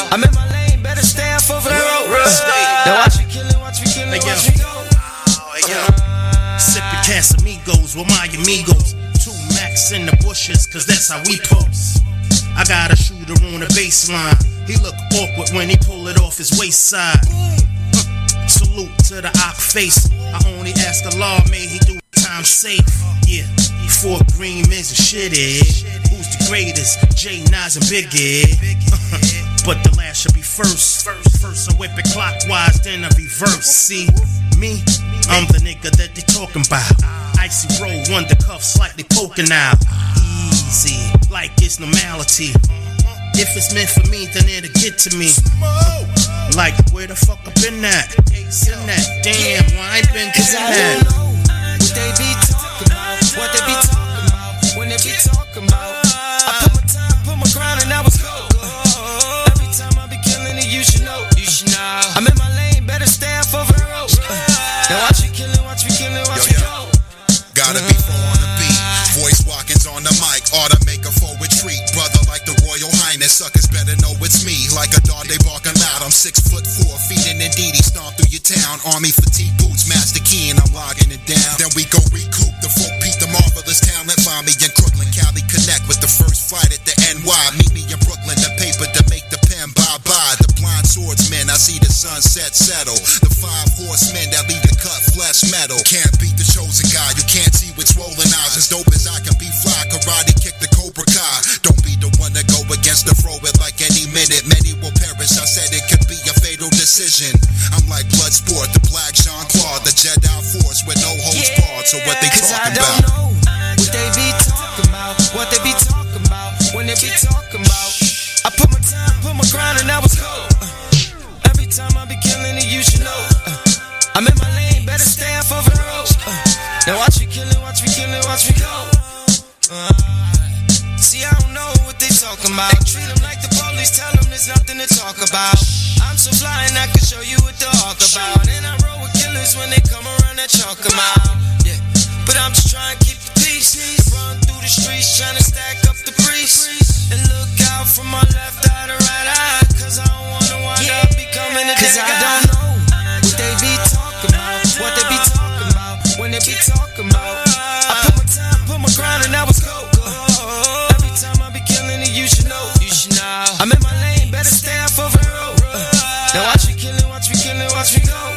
I'm in my lane, better stay off of the road. Now watch me kill it, watch me kill it, watch me go. Sippin' Casamigos with my amigos. 2 Max in the bushes, cause that's how we pose. I got a shooter on the baseline. He look awkward when he pull it off his waist side. Salute to the op face. I only ask Allah, may he do time safe. Yeah, 4 green men and shitty. Who's the greatest? J, Nas, and Biggie. But the last should be first. First I whip it clockwise, then I reverse. See, me, I'm the nigga that they talking about. Icy roll, wonder cuff slightly poking out. Easy, like it's normality. If it's meant for me, then it'll get to me. Like, where the fuck I been at? Ace in that, damn, why I ain't been Cause getting I that? don't know what they be talking about, what they be talking about, when they be talking about. I put my time, put my grind, and I was cold. Every time I be killing it, you should know, you should know. I'm in my lane, better stay off over the road. Now watch me kill it, watch me kill it, watch me go. Gotta be four on the beat. Voice walking's on the mic. Ought to make a forward treat. Brother like the Royal Highness. Suckers better know it's me. Like a dog, they barking loud. I'm 6'4", feeding and Didi. Stomp through your town. Army fatigue boots, master key, and I'm logging it down. Then we go recoup the folk peep, the marvelous talent. Find me in Crooklyn, Cali. Connect with the first flight at the NY. Meet me in Brooklyn. The paper to make the pen. Bye-bye. The blind swordsman. I see the sunset settle. The 5 horsemen that leave the cut flesh metal. Can't beat the chosen guy. You can't see with swollen eyes. As dope as I can be fly. Karate kick the Cobra Kai. Don't be the one to go against the throw it like any minute. Many will perish. I said it could be a fatal decision. I'm like Bloodsport, the Black Jean-Claude, the Jedi Force with no holds barred. So what they Cause talking I don't about? know what they be talking about, what they be talking about, when they be talking about. I put my time, put my grind, and I was cold. Every time I be killing it, you should know. I'm in my lane, better stay off over the road. Now watch me kill it, watch me kill it, watch me go. See, I don't know what they talking about. They treat them like the police, tell them there's nothing to talk about. I'm so fly and I can show you what to talk about. And I roll with killers when they come around and chalk them out. Yeah, but I'm just trying to keep the peace. Run through the streets, trying to stack up the priests. And look out from my left eye to right eye. Cause I don't wanna wind up becoming a Cause I don't know what they be talking about, what they be talking about, when they be talking about. I put my time, put my grind, and I was cold. Every time I be killing it, you should know, you should know. I'm in my lane, better stay off over the road. Now watch me kill it, watch me kill it, watch me go.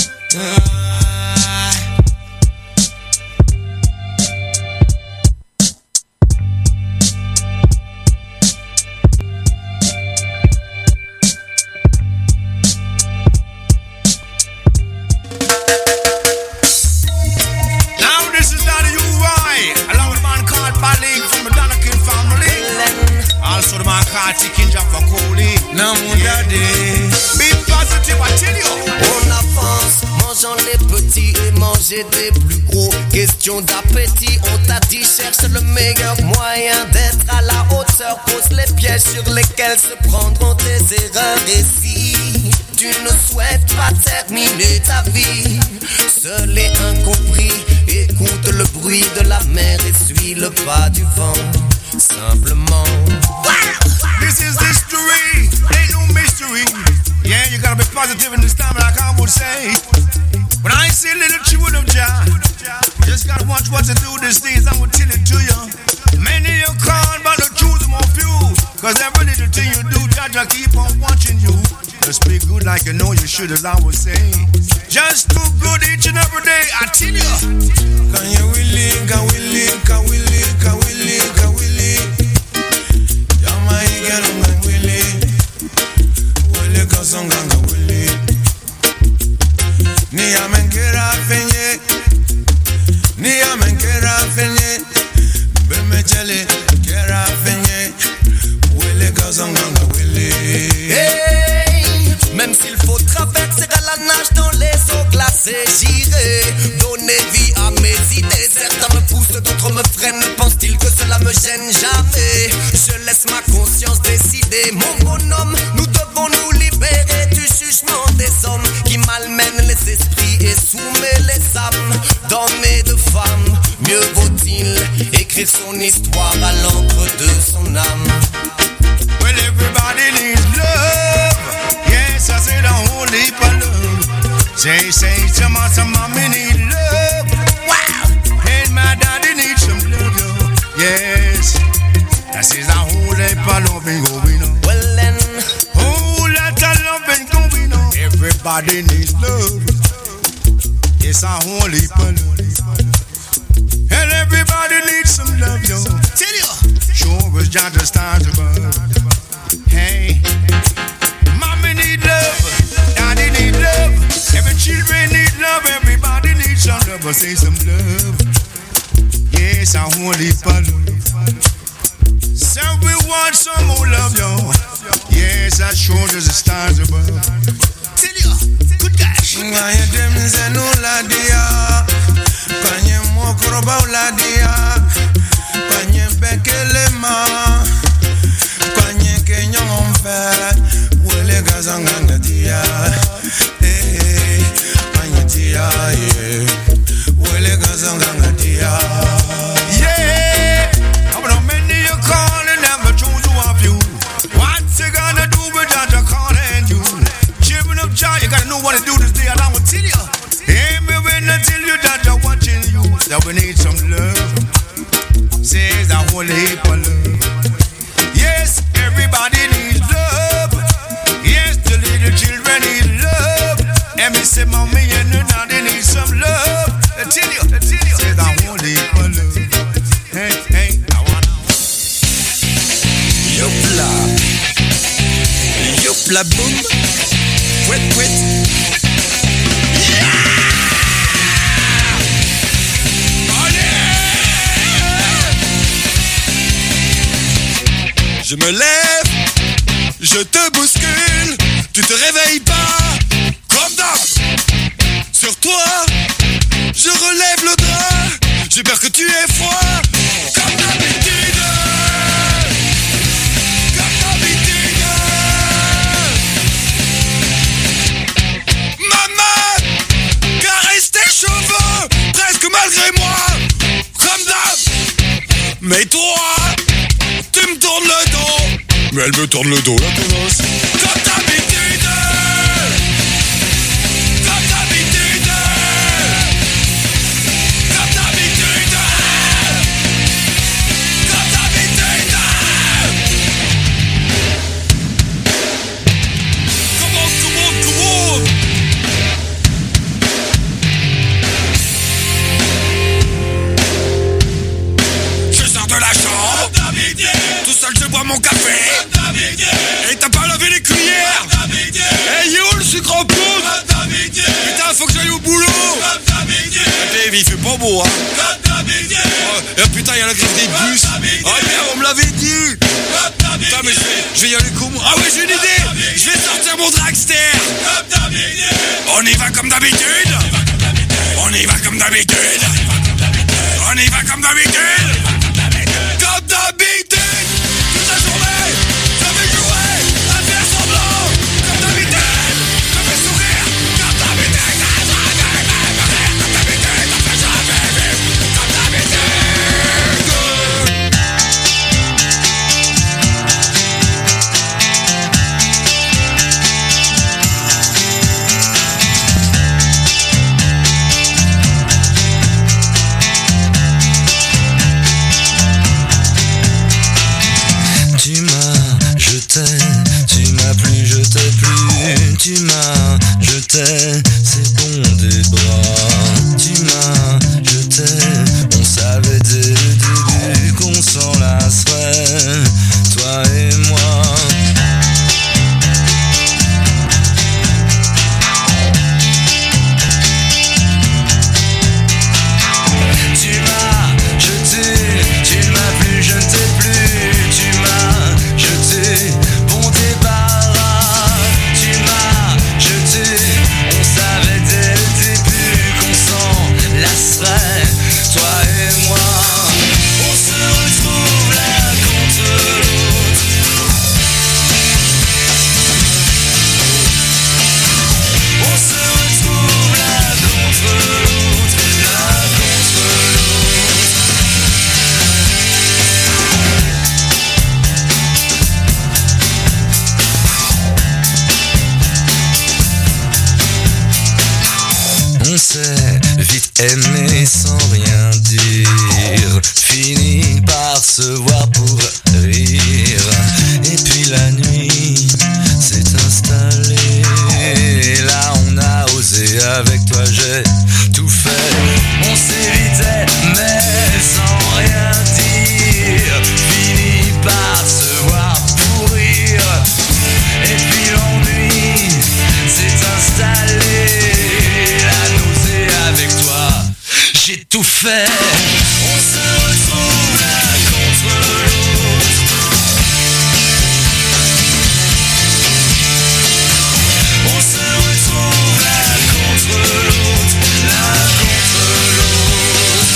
On avance, mangeant les petits et manger des plus gros. Question d'appétit, on t'a dit cherche le meilleur moyen d'être à la hauteur. Pose les pièges sur lesquels se prendront tes erreurs. Et si tu ne souhaites pas terminer ta vie seul et incompris, écoute le bruit de la mer et suis le pas du vent. Simplement. This is history, ain't no mystery. Yeah, you gotta be positive in this time, like I would say. When I see a little tune of Jah, you just gotta watch what to do these days, I will tell it to you. Many you call, but the truth more few. Cause every little thing you do, Jah keep on watching you. Just be good like you know you should, as I would say. Just do good each and every day, I tell you. Can you willing, can willing, can willing, can willing, can willing. Jamaica, can willing. Willing, cause I'm gonna willing. Ni amenkera fenye. Ni amenkera fenye. Bemechele, kera fenye. Willing, cause I'm gonna willing. Hey, même s'il faut traverser à la nage dans les eaux glacées, j'irai donner vie à mes idées. Certains me poussent, d'autres me freinent. Pensent-ils que cela me gêne? Jamais. Je laisse ma conscience décider. Mon bonhomme, nous devons nous libérer du jugement des hommes qui malmènent les esprits et soumettent les âmes d'hommes et de femmes. Mieux vaut-il écrire son histoire à l'encre de son âme. Well, everybody needs love. whole heap of love. Say, some mommy need love. Wow. And my daddy needs some love, yo. Yes. That is a whole heap of loving going on. Well then, whole lot of loving going on. Everybody needs love. Yes, a whole heap of love. And everybody needs some love, yo. Tell you. Sure was just the stars above. Hey. Mommy need love. Daddy need love. Every children need love. Everybody needs some love. But say some love. Yes, a whole heap of love. So we want some more love, yo. Yes, I sure as the stars above. Tell you, good gosh. Kanye dem zenu la dia, kanye mokroba la dia, kanye bekele ma, kanye kenyo mfe, wele gazanga dia, kanye dia, wele gazanga dia. Yeah, I'm gonna many you call and never choose to have you. What's you gonna do without a call and you? Children of Jah, you gotta know what to do this day, and I will tell you. Hey, me when I tell you that I'm watching you, that we need some love. Says a whole heap of love. Yes, everybody needs love. Yes, the little children need love. And me say, mommy and the daddy need some love. I tell you, says a whole heap of love. Hey, I wanna. Yopla boom, quit. Je me lève, je te bouscule, tu te réveilles pas, comme d'hab. Sur toi, je relève le drap, j'ai peur que tu aies froid, comme d'habitude. Comme d'habitude. Maman, caresse tes cheveux, presque malgré moi, comme d'hab. Mais toi, tu me tournes le dos. Mais elle me tourne le dos, la connasse. Comme d'habitude. Comme d'habitude. Comme d'habitude. Comme d'habitude. Come on. Je sors de la chambre. Tout seul je bois mon café. Et t'as pas lavé les cuillères. Et yo le sucre en poudre. Putain faut que j'aille au boulot. Et il fait pas beau hein. Et putain y'a la grève des bus. Ah merde on me l'avait dit. Putain mais je vais y aller comment. Ah ouais j'ai une idée. Je vais sortir mon dragster. On y va comme d'habitude. On y va comme d'habitude. On y va comme d'habitude. Comme d'habitude. Toute la journée, ça fait jouer, à faire semblant. Comme d'habitude, ça fait sourire. Comme d'habitude, ça fait rire. Comme d'habitude, ça fait jamais vivre. Comme Tu m'as, je t'ai, c'est bon des bras. Tu m'as, je t'ai, on savait dès le début qu'on s'enlacerait, toi et moi. Tu m'as, je t'ai, tu ne m'as plus, je ne t'ai plus. Tu m'as, je t'ai, bon débarras. Tu m'as, je t'ai, on savait. aimer sans rien dire, fini par se voir pour rire. Et puis la nuit s'est installée, là on a osé, avec toi j'ai tout fait. On s'évitait mais sans rien dire, fini par se voir pour rire. Et puis l'ennui s'est installé, la nausée avec toi, j'ai tout fait. On se retrouve l'un contre l'autre, on se retrouve l'un contre l'autre, l'un contre l'autre.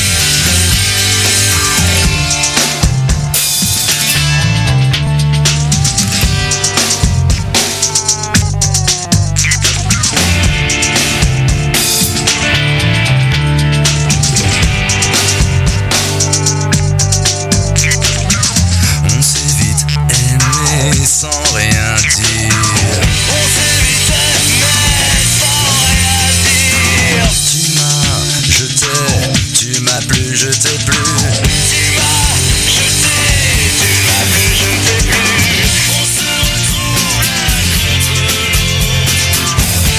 On s'est vite aimé sans rien dire, on s'est vite aimé sans rien dire. Tu m'as, je t'ai, tu m'as plu, je t'ai plu. Tu m'as, je t'ai, tu m'as plu, je t'ai plu. On se retrouve l'un contre l'autre,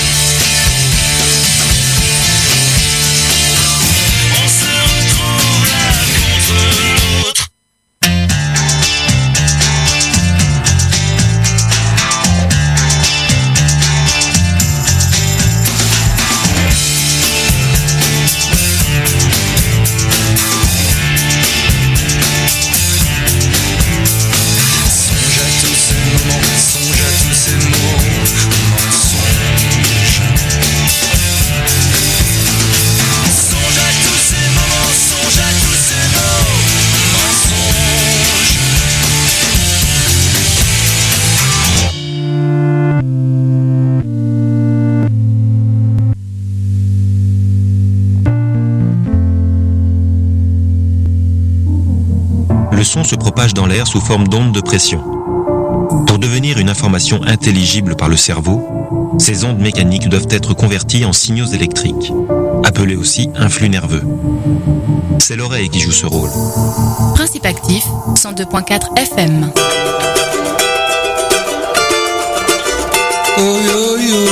on se retrouve l'un contre l'autre. Songe à tous ces moments, songe à tous ces mots, mensonges. Songe à tous ces moments, songe à tous ces mots, mensonges. Le son se propage dans l'air sous forme d'ondes de pression. Pour devenir une information intelligible par le cerveau, ces ondes mécaniques doivent être converties en signaux électriques, appelés aussi influx nerveux. C'est l'oreille qui joue ce rôle. Principe actif, 102.4 FM. Oh yo yo.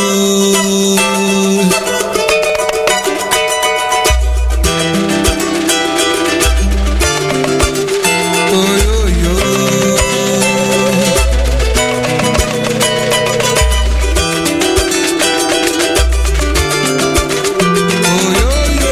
Oh yo yo. Oh yo yo.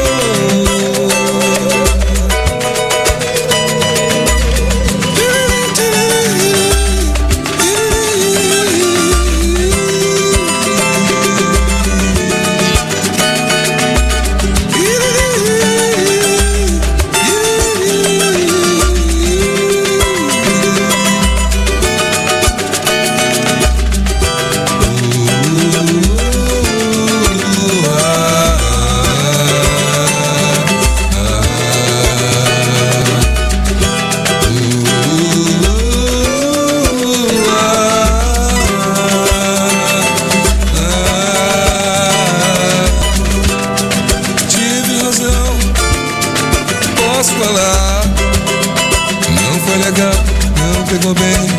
Tive razão, posso falar. Não foi legal, não pegou bem.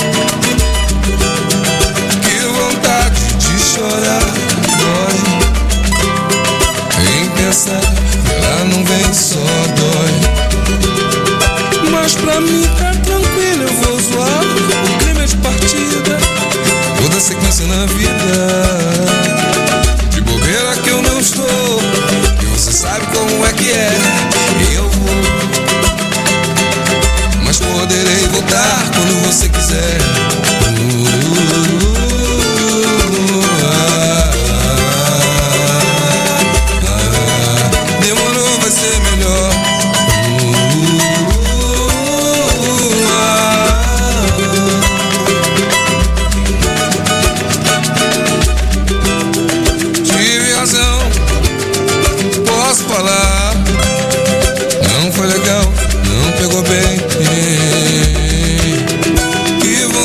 Que vontade de chorar, dói. Em pensar que ela não vem, só dói. Mas pra mim tá tranquilo, eu vou zoar. O crime é de partida, toda sequência na vida. De bobeira que eu não estou, e você sabe como é que é. Eu vou, mas poderei voltar quando você quiser. Demorou, vai ser melhor. Tive razão, posso falar. Não foi legal, não pegou bem. Que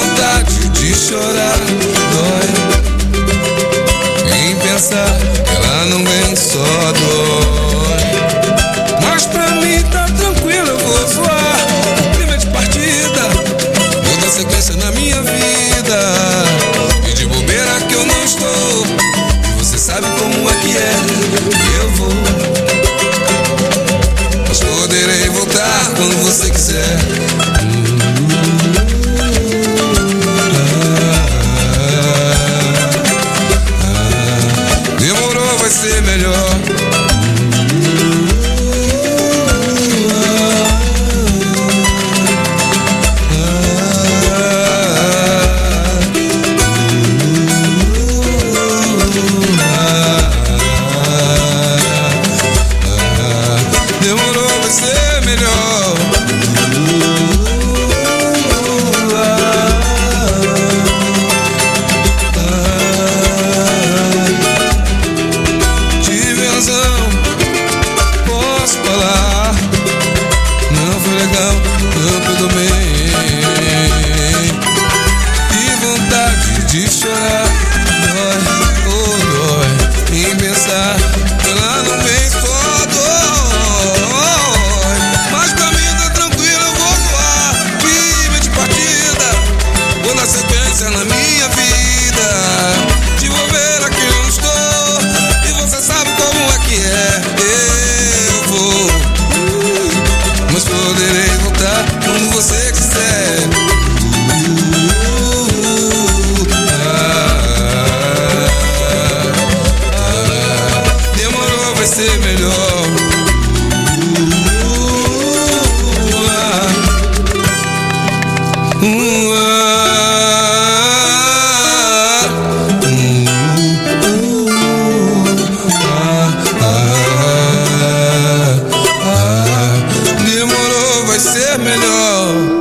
Demorou, vai ser melhor.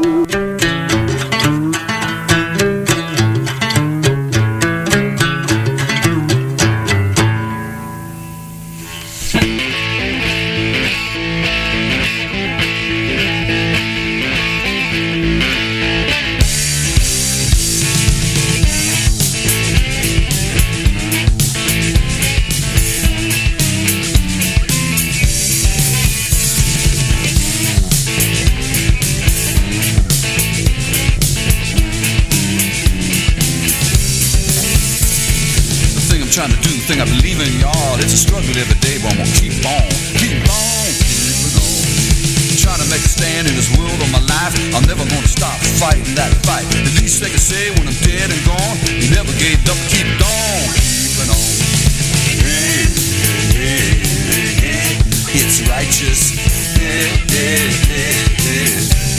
Trying to do the thing I believe in, y'all. It's a struggle every day, but I'm gonna keep on, keeping on. Trying to make a stand in this world of my life. I'm never gonna stop fighting that fight. The least they can say when I'm dead and gone, you never gave up, keep on, keeping on. Hey, hey, hey, hey. It's righteous. Hey, hey, hey, hey.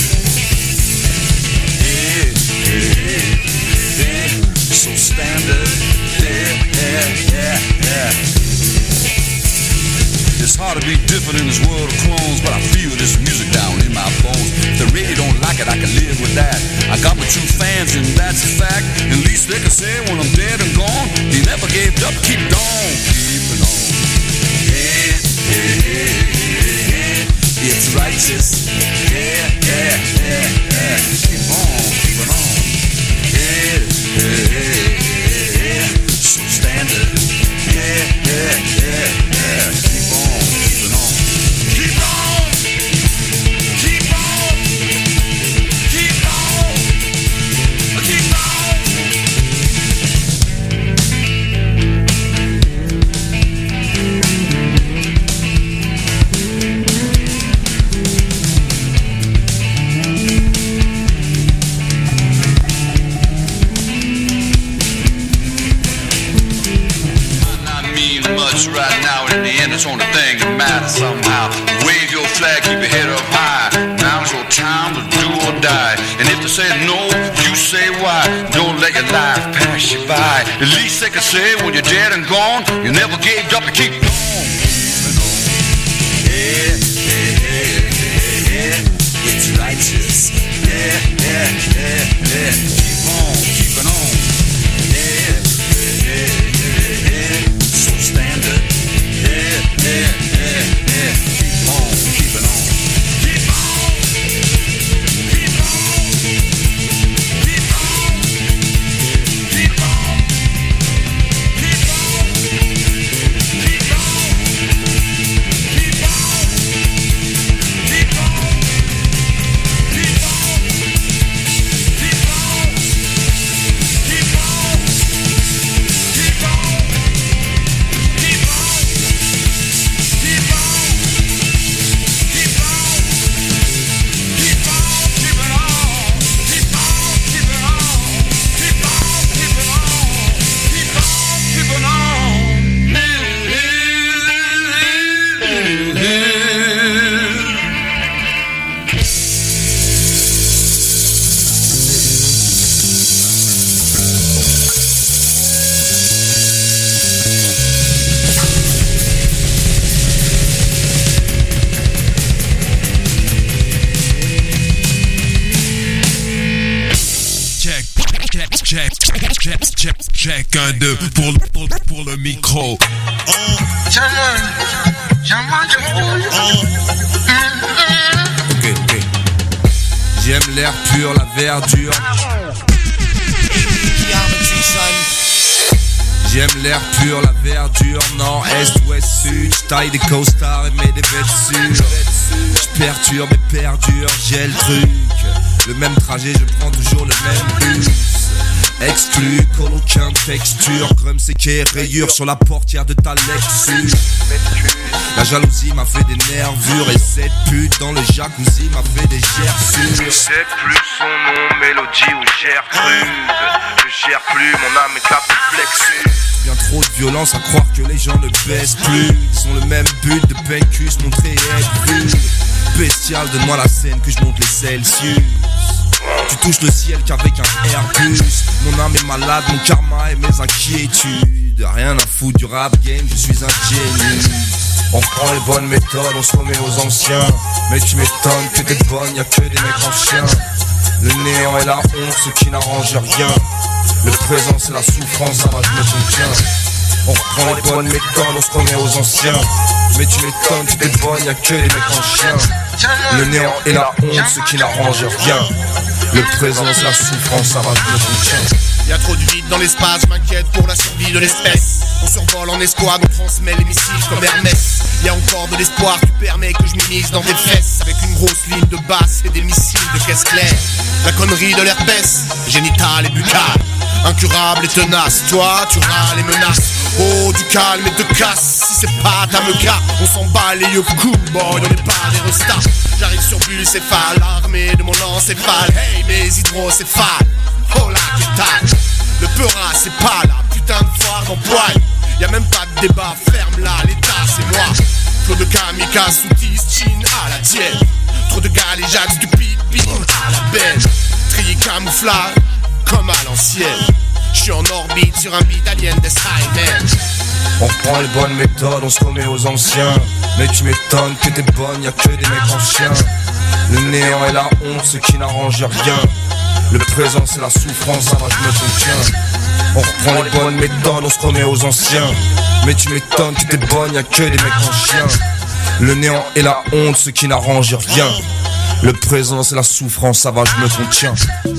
Hey, hey, hey, hey. So standard. Yeah. It's hard to be different in this world of clones, but I feel this music down in my bones. If the radio don't like it, I can live with that. I got my true fans, and that's a fact. At least they can say when I'm dead and gone, they never gave up, keep on, keeping on. Yeah, yeah, yeah, yeah. It's righteous. Yeah. Keep on, keeping on. Yeah. So standard. Yeah. Keep on, keeping on. Keep on. Keep on. Keep on. Keep on. Much right now, in the end, it's only thing that matters somehow. Wave your flag, keep your head up high. Now's your time to do or die. And if they say no, you say why. Don't let your life pass you by. At least they can say when you're dead and gone, you never gave up, you keep on. Yeah. It's righteous. Yeah. Keep on, keeping on. Yeah. Standard, yeah. Keep on, keeping on. Keep on, keep on, keep on, keep on, keep on, keep on, keep on, keep Check 1, 2 pour le micro. Ok. J'aime l'air pur, la verdure. J'aime l'air pur, la verdure. Nord, est, ouest, sud. J'taille des costards et mets des vêtures. J'perturbe et perdure, j'ai le truc. Le même trajet, je prends toujours le même bus. Exclu, aucun texture. Crème séquée, rayures sur la portière de ta lecture. La jalousie m'a fait des nervures. Et cette pute dans le jacuzzi m'a fait des gerçures. Je sais plus son nom, Mélodie ou Gertrude. Je gère plus, mon âme est apoplexée. Bien trop de violence à croire que les gens ne baissent plus. Ils ont le même but de PNQ, se montrer et être vu. Bestial, donne-moi la scène que je monte les Celsius. Tu touches le ciel qu'avec un Airbus. Mon âme est malade, mon karma et mes inquiétudes. Rien à foutre du rap game, je suis un génie. On prend les bonnes méthodes, on se remet aux anciens. Mais tu m'étonnes que t'es bonne, y'a que des mecs en chien. Le néant et la honte, ce qui n'arrange rien. Le présent c'est la souffrance, ça va, je me contiens. On reprend les bonnes méthodes, on se remet aux anciens. Mais tu m'étonnes, tu t'es bonne, y'a que les mecs en chien. Le néant et la honte, ce qui n'arrange rien. Le présent c'est la souffrance, ça va, je me contiens. Y'a trop de vide dans l'espace, je m'inquiète pour la survie de l'espèce. On survole en escouade, on transmet les missiles comme Hermès. Y'a encore de l'espoir, tu permets que je m'immisce dans tes fesses. Avec une grosse ligne de basse et des missiles de caisse claire. La connerie de l'herpès, génital et buccal. Incurable et tenace, toi tu râles et menaces. Oh du calme et de casse, si c'est pas ta meuca, on s'en bat les yeux cool boy, on n'est pas des restats. J'arrive sur bucéphale, armé de mon encéphale. Hey mes hydrocéphales, oh là qu'est-ce que le peura c'est pas la putain de foire d'empoigne. Y'a même pas de débat, ferme là, l'état c'est moi. Trop de kamikazes sous Chine à la tienne. Trop de galéjades stupides, bim à la benne. Trier camouflage, comme à l'ancienne. J'suis en orbite sur un beat alien des Skymen. On reprend les bonnes méthodes, on se remet aux anciens. Mais tu m'étonnes que t'es bonne, y'a que des mecs en chien. Le néant et la honte, ce qui n'arrange rien. Le présent c'est la souffrance, ça va, je me contiens. On reprend les bonnes méthodes, on se remet aux anciens. Mais tu m'étonnes que t'es bonne, y'a que des mecs en chien. Le néant et la honte, ce qui n'arrange rien. Le présent c'est la souffrance, ça va, je me contiens.